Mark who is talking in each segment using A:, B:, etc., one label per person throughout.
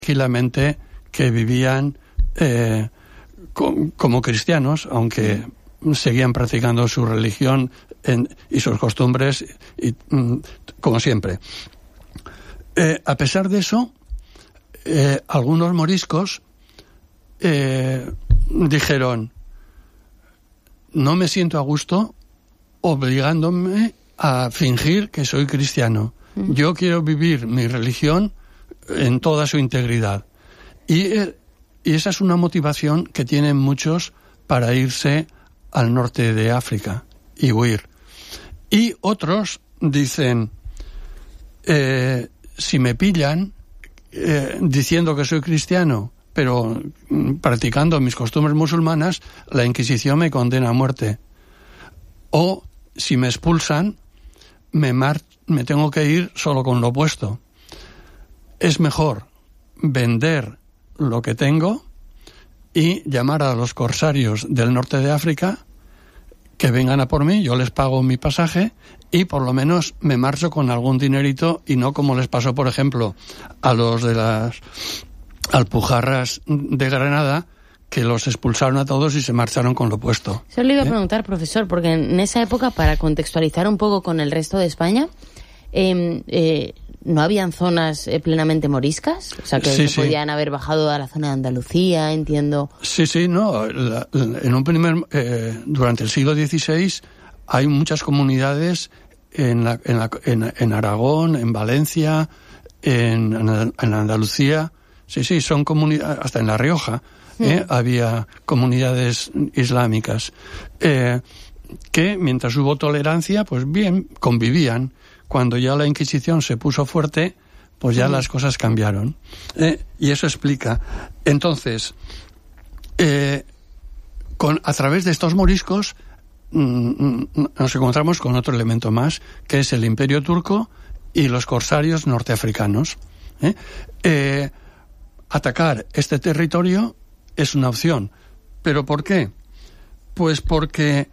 A: tranquilamente que vivían como cristianos, aunque seguían practicando su religión y sus costumbres, como siempre. A pesar de eso, algunos moriscos dijeron: no me siento a gusto obligándome a fingir que soy cristiano. Yo quiero vivir mi religión en toda su integridad. Y esa es una motivación que tienen muchos para irse al norte de África y huir. Y otros dicen: si me pillan diciendo que soy cristiano, pero practicando mis costumbres musulmanas, la Inquisición me condena a muerte. O si me expulsan, me tengo que ir solo con lo opuesto. Es mejor vender lo que tengo y llamar a los corsarios del norte de África que vengan a por mí, yo les pago mi pasaje y por lo menos me marcho con algún dinerito, y no como les pasó, por ejemplo, a los de las Alpujarras de Granada, que los expulsaron a todos y se marcharon con lo opuesto.
B: Se lo iba a preguntar, profesor, porque en esa época, para contextualizar un poco con el resto de España, ¿no habían zonas plenamente moriscas? O sea, que
A: sí,
B: se podían haber bajado a la zona de Andalucía, entiendo.
A: Sí, no. Durante el siglo XVI hay muchas comunidades en Aragón, en Valencia, en Andalucía. Sí, son comunidades, hasta en La Rioja había comunidades islámicas que, mientras hubo tolerancia, pues bien, convivían. Cuando ya la Inquisición se puso fuerte, pues ya las cosas cambiaron. Y eso explica. Entonces, a través de estos moriscos nos encontramos con otro elemento más, que es el Imperio Turco y los corsarios norteafricanos. Atacar este territorio es una opción. ¿Pero por qué? Pues porque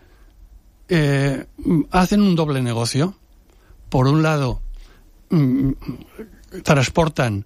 A: hacen un doble negocio. Por un lado, transportan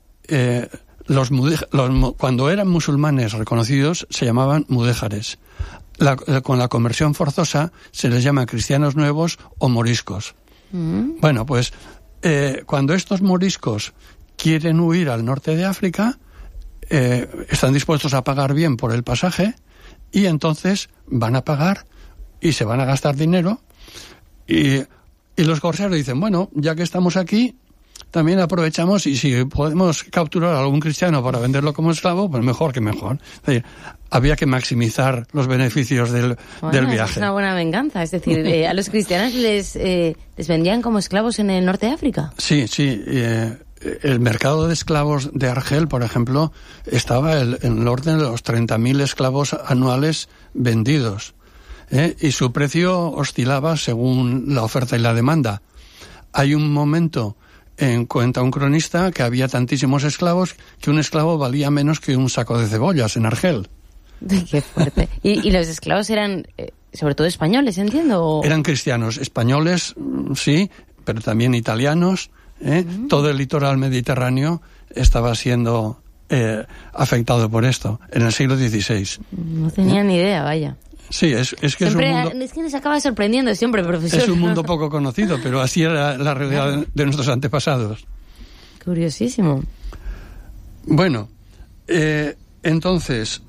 A: cuando eran musulmanes reconocidos se llamaban mudéjares. Con la conversión forzosa se les llama cristianos nuevos o moriscos. Bueno, pues cuando estos moriscos quieren huir al norte de África, están dispuestos a pagar bien por el pasaje, y entonces van a pagar y se van a gastar dinero, y los corsarios dicen: bueno, ya que estamos aquí, también aprovechamos, y si podemos capturar a algún cristiano para venderlo como esclavo, pues mejor que mejor. Es decir, había que maximizar los beneficios del viaje.
B: Es una buena venganza. Es decir, a los cristianos les vendían como esclavos en el norte de África.
A: Sí. El mercado de esclavos de Argel, por ejemplo, estaba en el orden de los 30.000 esclavos anuales vendidos. Y su precio oscilaba según la oferta y la demanda. Hay un momento, cuenta un cronista, que había tantísimos esclavos que un esclavo valía menos que un saco de cebollas en Argel.
B: Qué fuerte. ¿Y los esclavos eran sobre todo españoles, entiendo?
A: Eran cristianos, españoles, sí, pero también italianos. Todo el litoral mediterráneo estaba siendo afectado por esto en el siglo XVI.
B: No tenía ni idea, vaya.
A: Sí, es que siempre, es un mundo...
B: Es que nos acaba sorprendiendo siempre, profesor.
A: Es un mundo poco conocido, pero así era la realidad de nuestros antepasados.
B: Curiosísimo.
A: Bueno, entonces,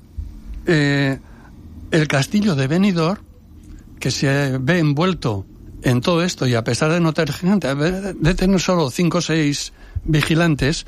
A: el castillo de Benidorm, que se ve envuelto en todo esto, y a pesar de no tener gente, de tener solo 5 o 6 vigilantes,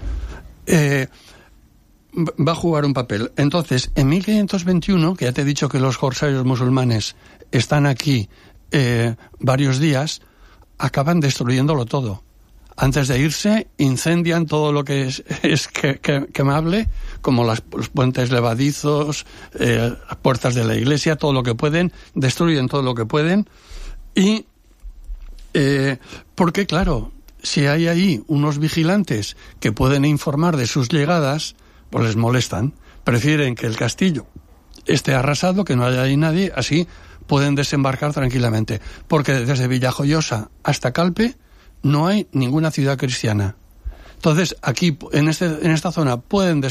A: va a jugar un papel. Entonces, en 1521, que ya te he dicho que los corsarios musulmanes están aquí varios días, acaban destruyéndolo todo. Antes de irse, incendian todo lo que es quemable, como los puentes levadizos, las puertas de la iglesia, todo lo que pueden, destruyen todo lo que pueden. Y porque, claro, si hay ahí unos vigilantes que pueden informar de sus llegadas, pues les molestan. Prefieren que el castillo esté arrasado, que no haya ahí nadie, así pueden desembarcar tranquilamente. Porque desde Villajoyosa hasta Calpe no hay ninguna ciudad cristiana. Entonces, aquí, en esta zona, pueden